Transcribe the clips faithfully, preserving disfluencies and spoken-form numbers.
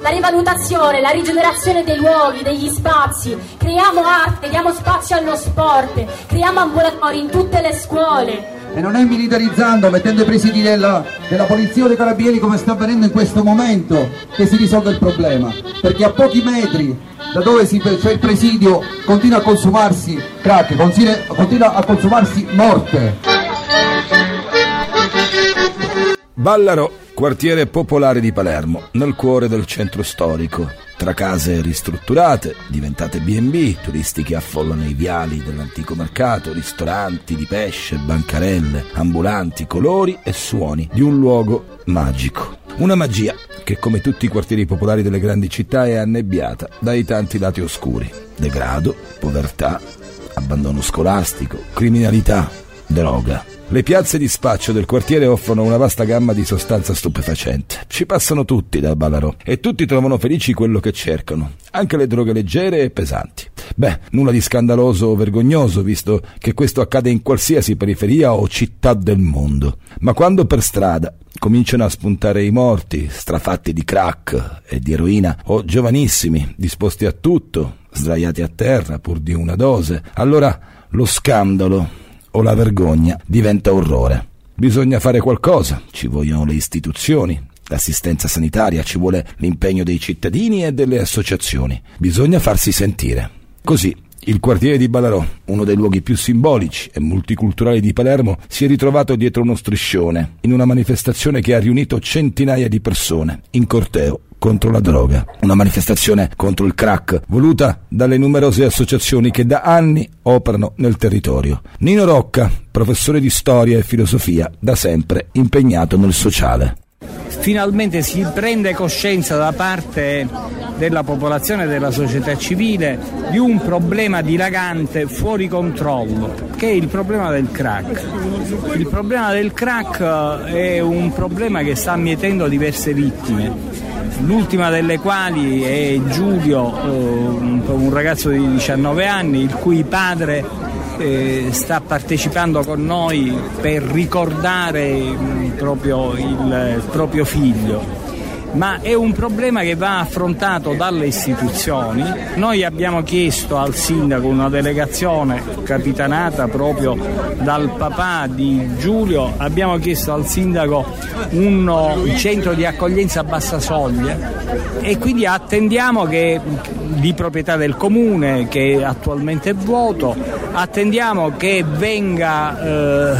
la rivalutazione, la rigenerazione dei luoghi, degli spazi. Creiamo arte, diamo spazio allo sport, creiamo ambulatori in tutte le scuole. E non è militarizzando, mettendo i presidi della, della polizia o dei carabinieri come sta avvenendo in questo momento che si risolve il problema, perché a pochi metri da dove si, c'è il presidio continua a consumarsi crack, continua, continua a consumarsi morte. Ballarò, quartiere popolare di Palermo, nel cuore del centro storico. Tra case ristrutturate, diventate bi e bi, turisti che affollano i viali dell'antico mercato, ristoranti di pesce, bancarelle, ambulanti, colori e suoni di un luogo magico. Una magia che, come tutti i quartieri popolari delle grandi città, è annebbiata dai tanti lati oscuri: degrado, povertà, abbandono scolastico, criminalità, droga. Le piazze di spaccio del quartiere offrono una vasta gamma di sostanza stupefacente. Ci passano tutti da Ballarò e tutti trovano felici quello che cercano, anche le droghe leggere e pesanti. Beh, nulla di scandaloso o vergognoso, visto che questo accade in qualsiasi periferia o città del mondo. Ma quando per strada cominciano a spuntare i morti, strafatti di crack e di eroina, o giovanissimi, disposti a tutto, sdraiati a terra pur di una dose, allora lo scandalo o la vergogna diventa orrore. Bisogna fare qualcosa, ci vogliono le istituzioni, l'assistenza sanitaria, ci vuole l'impegno dei cittadini e delle associazioni. Bisogna farsi sentire. Così il quartiere di Ballarò, uno dei luoghi più simbolici e multiculturali di Palermo, si è ritrovato dietro uno striscione, in una manifestazione che ha riunito centinaia di persone, in corteo contro la droga. Una manifestazione contro il crack, voluta dalle numerose associazioni che da anni operano nel territorio. Nino Rocca, professore di storia e filosofia, da sempre impegnato nel sociale. Finalmente si prende coscienza da parte della popolazione e della società civile di un problema dilagante fuori controllo, che è il problema del crack. Il problema del crack è un problema che sta mietendo diverse vittime, l'ultima delle quali è Giulio, un ragazzo di diciannove anni, il cui padre eh, sta partecipando con noi per ricordare proprio il proprio figlio. Ma è un problema che va affrontato dalle istituzioni. Noi abbiamo chiesto al sindaco, una delegazione capitanata proprio dal papà di Giulio, abbiamo chiesto al sindaco un centro di accoglienza a bassa soglia e quindi attendiamo che, di proprietà del comune, che attualmente è vuoto, attendiamo che venga eh,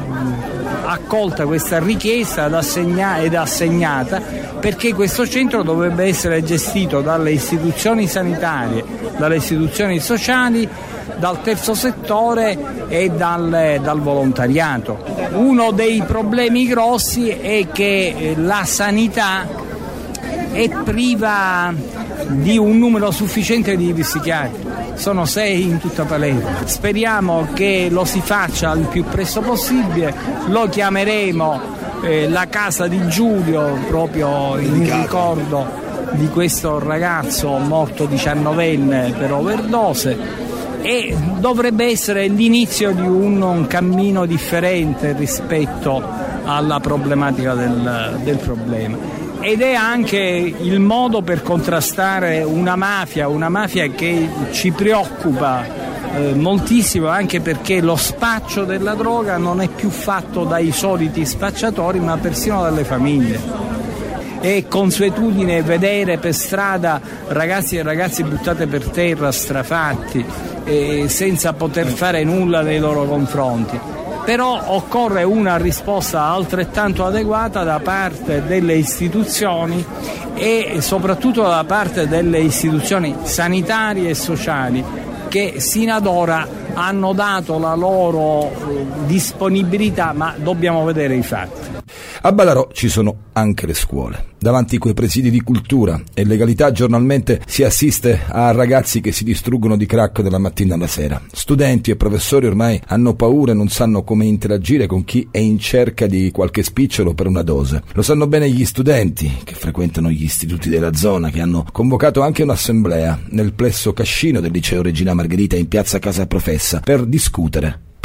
accolta questa richiesta ed, assegna- ed assegnata, perché questo centro dovrebbe essere gestito dalle istituzioni sanitarie, dalle istituzioni sociali, dal terzo settore e dal, dal volontariato. Uno dei problemi grossi è che la sanità è priva di un numero sufficiente di psichiatri. Sono sei in tutta Palermo. Speriamo che lo si faccia il più presto possibile. Lo chiameremo eh, la casa di Giulio, proprio in ricordo di questo ragazzo morto diciannovenne per overdose, e dovrebbe essere l'inizio di un, un cammino differente rispetto alla problematica del, del problema. Ed è anche il modo per contrastare una mafia, una mafia che ci preoccupa eh, moltissimo, anche perché lo spaccio della droga non è più fatto dai soliti spacciatori, ma persino dalle famiglie. È consuetudine vedere per strada ragazzi e ragazze buttate per terra, strafatti, eh, senza poter fare nulla nei loro confronti. Però occorre una risposta altrettanto adeguata da parte delle istituzioni e soprattutto da parte delle istituzioni sanitarie e sociali, che sino ad ora hanno dato la loro disponibilità, ma dobbiamo vedere i fatti. A Ballarò ci sono anche le scuole. Davanti a quei presidi di cultura e legalità giornalmente si assiste a ragazzi che si distruggono di crack dalla mattina alla sera. Studenti e professori ormai hanno paura e non sanno come interagire con chi è in cerca di qualche spicciolo per una dose. Lo sanno bene gli studenti che frequentano gli istituti della zona, che hanno convocato anche un'assemblea nel plesso Cascino del liceo Regina Margherita in piazza Casa Professa per discutere,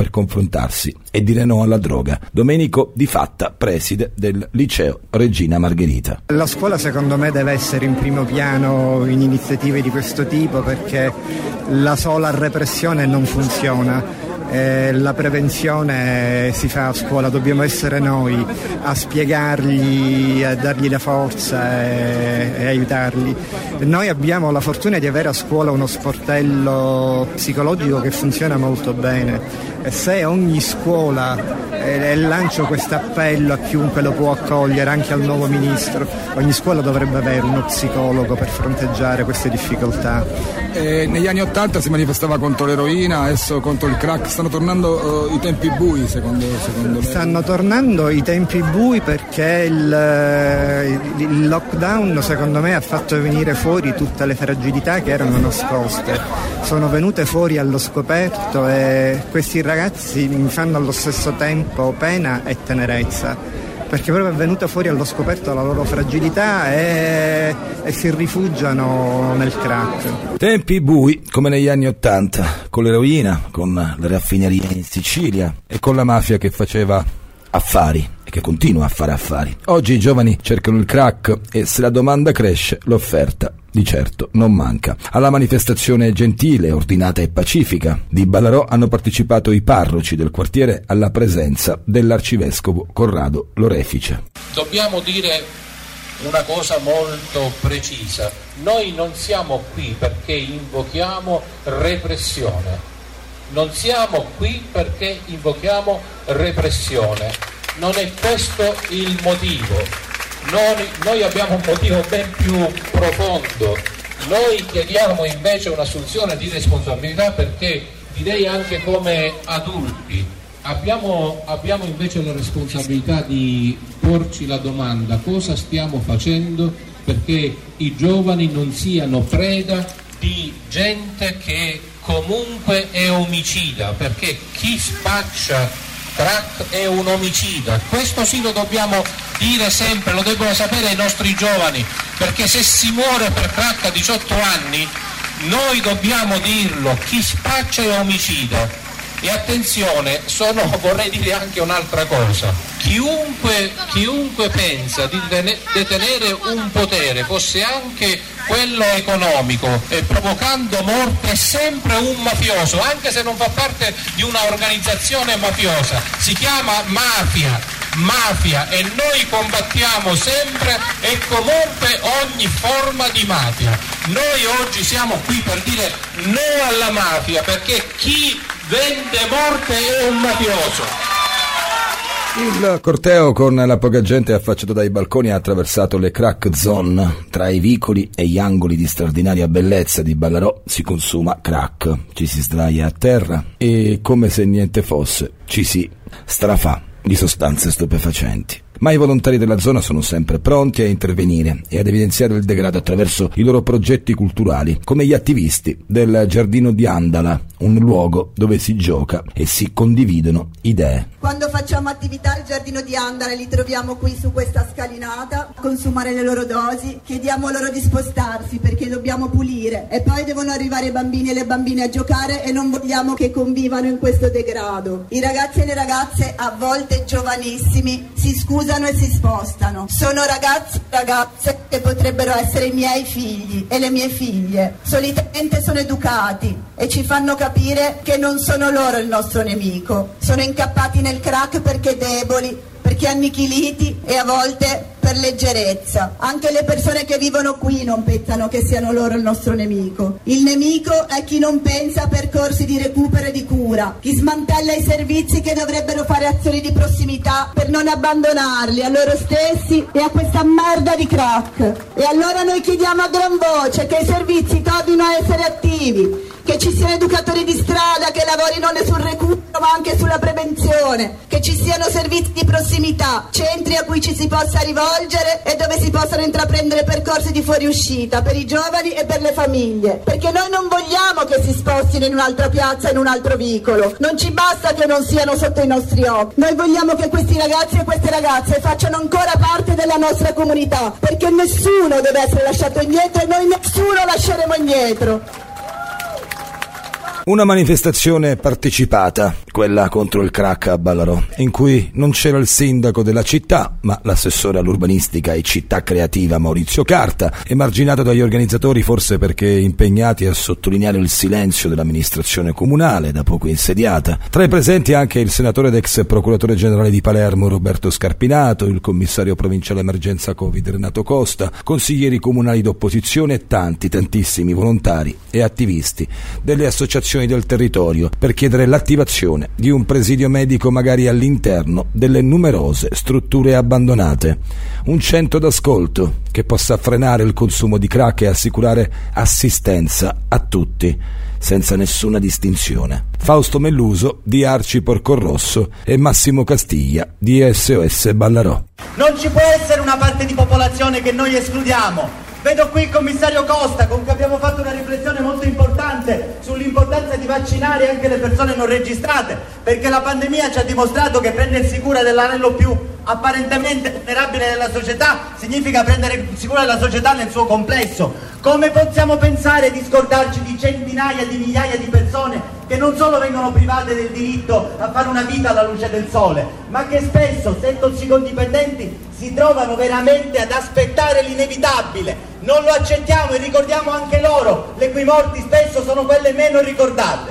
per confrontarsi e dire no alla droga. Domenico Di Fatta, preside del liceo Regina Margherita. La scuola secondo me deve essere in primo piano in iniziative di questo tipo, perché la sola repressione non funziona. Eh, la prevenzione si fa a scuola, dobbiamo essere noi a spiegargli, a dargli la forza e, e aiutarli. Noi abbiamo la fortuna di avere a scuola uno sportello psicologico che funziona molto bene, e se ogni scuola, e lancio questo appello a chiunque lo può accogliere, anche al nuovo ministro, ogni scuola dovrebbe avere uno psicologo per fronteggiare queste difficoltà. Eh, negli anni Ottanta si manifestava contro l'eroina, adesso contro il crack. Stanno tornando uh, i tempi bui secondo, secondo lei? Stanno tornando i tempi bui perché il, il lockdown secondo me ha fatto venire fuori tutte le fragilità che erano nascoste, sono venute fuori allo scoperto, e questi ragazzi mi fanno allo stesso tempo pena e tenerezza, perché proprio è venuta fuori allo scoperto la loro fragilità e, e si rifugiano nel crack. Tempi bui come negli anni Ottanta, con l'eroina, con le raffinerie in Sicilia e con la mafia che faceva affari e che continua a fare affari. Oggi i giovani cercano il crack e se la domanda cresce, l'offerta di certo non manca. Alla manifestazione gentile, ordinata e pacifica di Ballarò hanno partecipato i parroci del quartiere alla presenza dell'arcivescovo Corrado Lorefice. Dobbiamo dire una cosa molto precisa: noi non siamo qui perché invochiamo repressione, non siamo qui perché invochiamo repressione, non è questo il motivo. Noi, noi abbiamo un motivo ben più profondo. Noi chiediamo invece un'assunzione di responsabilità, perché direi anche come adulti abbiamo, abbiamo invece la responsabilità di porci la domanda: cosa stiamo facendo perché i giovani non siano preda di gente che comunque è omicida, perché chi spaccia crack è un omicida. Questo sì lo dobbiamo dire sempre, lo devono sapere i nostri giovani, perché se si muore per crack a diciotto anni noi dobbiamo dirlo: chi spaccia è omicida. E attenzione, sono, vorrei dire anche un'altra cosa: chiunque, chiunque pensa di detenere un potere, fosse anche quello economico, e provocando morte, è sempre un mafioso, anche se non fa parte di una organizzazione mafiosa. Si chiama mafia, mafia, e noi combattiamo sempre e comunque ogni forma di mafia. Noi oggi siamo qui per dire no alla mafia, perché chi vende morte è un mafioso. Il corteo, con la poca gente affacciata dai balconi, ha attraversato le crack zone. Tra i vicoli e gli angoli di straordinaria bellezza di Ballarò si consuma crack, ci si sdraia a terra e, come se niente fosse, ci si strafà di sostanze stupefacenti. Ma i volontari della zona sono sempre pronti a intervenire e ad evidenziare il degrado attraverso i loro progetti culturali, come gli attivisti del Giardino di Andala, un luogo dove si gioca e si condividono idee. Quando facciamo attività al Giardino di Andala li troviamo qui su questa scalinata a consumare le loro dosi, chiediamo loro di spostarsi perché dobbiamo pulire, e poi devono arrivare i bambini e le bambine a giocare e non vogliamo che convivano in questo degrado. I ragazzi e le ragazze, a volte giovanissimi, si scusano e si spostano. Sono ragazzi e ragazze che potrebbero essere i miei figli e le mie figlie. Solitamente sono educati e ci fanno capire che non sono loro il nostro nemico. Sono incappati nel crack perché deboli, perché annichiliti e a volte per leggerezza. Anche le persone che vivono qui non pensano che siano loro il nostro nemico. Il nemico è chi non pensa a percorsi di recupero e di cura, chi smantella i servizi che dovrebbero fare azioni di prossimità per non abbandonarli a loro stessi e a questa merda di crack. E allora noi chiediamo a gran voce che i servizi tornino a essere attivi, che ci siano educatori di strada che lavorino non sul recupero ma anche sulla prevenzione, che ci siano servizi di prossimità, centri a cui ci si possa rivolgere e dove si possano intraprendere percorsi di fuoriuscita per i giovani e per le famiglie, perché noi non vogliamo che si spostino in un'altra piazza, in un altro vicolo, non ci basta che non siano sotto i nostri occhi, noi vogliamo che questi ragazzi e queste ragazze facciano ancora parte della nostra comunità, perché nessuno deve essere lasciato indietro e noi nessuno lasceremo indietro. Una manifestazione partecipata, quella contro il crack a Ballarò, in cui non c'era il sindaco della città, ma l'assessore all'urbanistica e città creativa Maurizio Carta, emarginato dagli organizzatori forse perché impegnati a sottolineare il silenzio dell'amministrazione comunale da poco insediata. Tra i presenti anche il senatore ed ex procuratore generale di Palermo Roberto Scarpinato, il commissario provinciale emergenza Covid Renato Costa, consiglieri comunali d'opposizione e tanti, tantissimi volontari e attivisti delle associazioni del territorio per chiedere l'attivazione di un presidio medico magari all'interno delle numerose strutture abbandonate, un centro d'ascolto che possa frenare il consumo di crack e assicurare assistenza a tutti senza nessuna distinzione. Fausto Melluso di Arci Porcorrosso e Massimo Castiglia di S O S Ballarò. Non ci può essere una parte di popolazione che noi escludiamo. Vedo qui il commissario Costa, con cui abbiamo fatto una riflessione molto importante sull'importanza di vaccinare anche le persone non registrate, perché la pandemia ci ha dimostrato che prendersi cura dell'anello più apparentemente vulnerabile della società significa prendere cura della società nel suo complesso. Come possiamo pensare di scordarci di centinaia di migliaia di persone che non solo vengono private del diritto a fare una vita alla luce del sole, ma che spesso, se tossicodipendenti, si trovano veramente ad aspettare l'inevitabile? Non lo accettiamo e ricordiamo anche loro, le cui morti spesso sono quelle meno ricordate.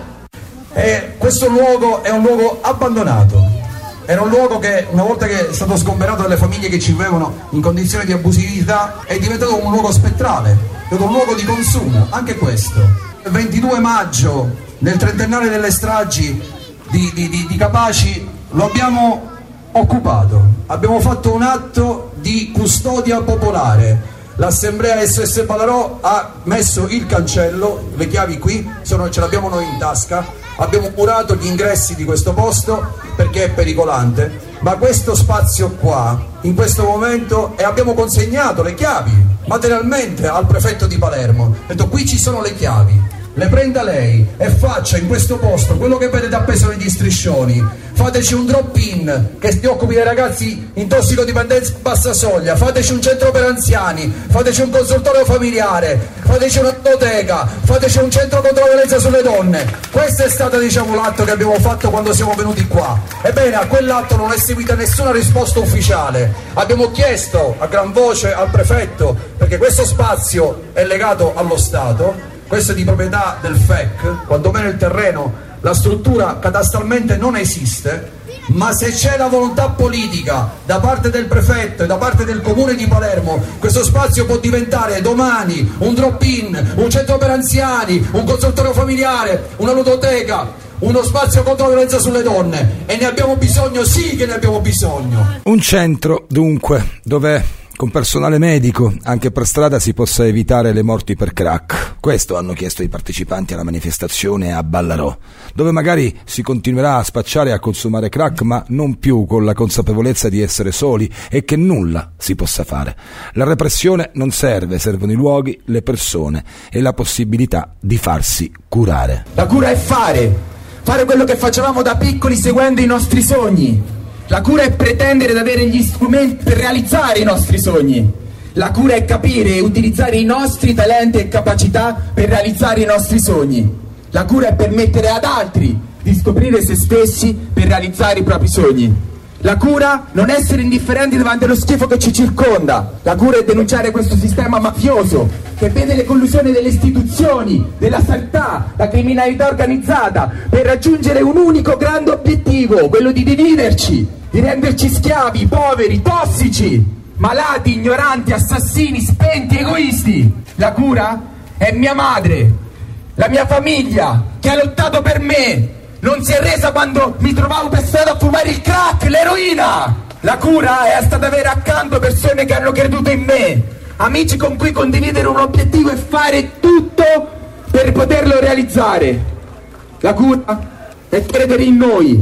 E questo luogo è un luogo abbandonato. Era un luogo che, una volta che è stato sgomberato dalle famiglie che ci vivevano in condizioni di abusività, è diventato un luogo spettrale, è diventato un luogo di consumo, anche questo. Il ventidue maggio, nel trentennale delle stragi di, di, di, di Capaci, lo abbiamo occupato, abbiamo fatto un atto di custodia popolare. L'assemblea S O S Ballarò ha messo il cancello, le chiavi qui, sono, ce l'abbiamo noi in tasca, abbiamo murato gli ingressi di questo posto perché è pericolante, ma questo spazio qua, in questo momento, e abbiamo consegnato le chiavi materialmente al prefetto di Palermo, ho detto qui ci sono le chiavi, le prenda lei e faccia in questo posto quello che vedete appeso negli striscioni. Fateci un drop in che si occupi dei ragazzi in tossicodipendenza bassa soglia, fateci un centro per anziani, fateci un consultorio familiare, fateci una biblioteca, fateci un centro contro la violenza sulle donne. Questo è stato, diciamo, l'atto che abbiamo fatto quando siamo venuti qua. Ebbene, a quell'atto non è seguita nessuna risposta ufficiale. Abbiamo chiesto a gran voce al prefetto, perché questo spazio è legato allo Stato, questo è di proprietà del F E C, quantomeno il terreno, la struttura cadastralmente non esiste, ma se c'è la volontà politica da parte del prefetto e da parte del comune di Palermo, questo spazio può diventare domani un drop-in, un centro per anziani, un consultorio familiare, una ludoteca, uno spazio contro la violenza sulle donne, e ne abbiamo bisogno, sì che ne abbiamo bisogno. Un centro, dunque, dove con personale medico anche per strada si possa evitare le morti per crack. Questo hanno chiesto i partecipanti alla manifestazione a Ballarò, dove magari si continuerà a spacciare e a consumare crack, ma non più con la consapevolezza di essere soli e che nulla si possa fare. La repressione non serve, servono i luoghi, le persone e la possibilità di farsi curare. La cura è fare, fare quello che facevamo da piccoli seguendo i nostri sogni. La cura è pretendere di avere gli strumenti per realizzare i nostri sogni. La cura è capire e utilizzare i nostri talenti e capacità per realizzare i nostri sogni. La cura è permettere ad altri di scoprire se stessi per realizzare i propri sogni. La cura non è essere indifferenti davanti allo schifo che ci circonda. La cura è denunciare questo sistema mafioso che vede le collusioni delle istituzioni, della sanità, la criminalità organizzata per raggiungere un unico grande obiettivo, quello di dividerci, di renderci schiavi, poveri, tossici, malati, ignoranti, assassini, spenti, egoisti. La cura è mia madre, la mia famiglia che ha lottato per me, non si è resa quando mi trovavo per strada a fumare il crack, l'eroina. La cura è stata avere accanto persone che hanno creduto in me, amici con cui condividere un obiettivo e fare tutto per poterlo realizzare. La cura è credere in noi,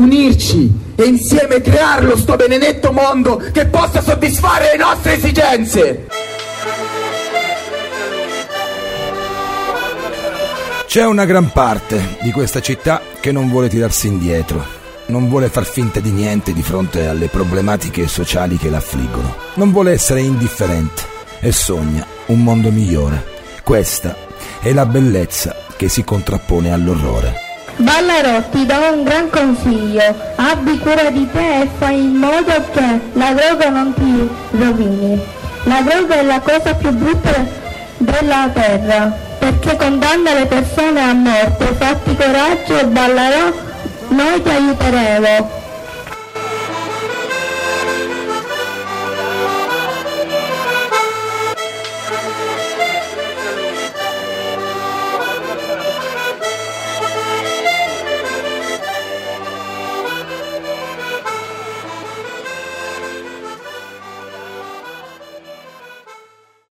unirci e insieme crearlo sto benedetto mondo che possa soddisfare le nostre esigenze. C'è una gran parte di questa città che non vuole tirarsi indietro, non vuole far finta di niente di fronte alle problematiche sociali che l'affliggono, non vuole essere indifferente e sogna un mondo migliore. Questa è la bellezza che si contrappone all'orrore. Ballarò, ti do un gran consiglio, abbi cura di te e fai in modo che la droga non ti rovini. La droga è la cosa più brutta della terra, perché condanna le persone a morte. Fatti coraggio, Ballarò, noi ti aiuteremo.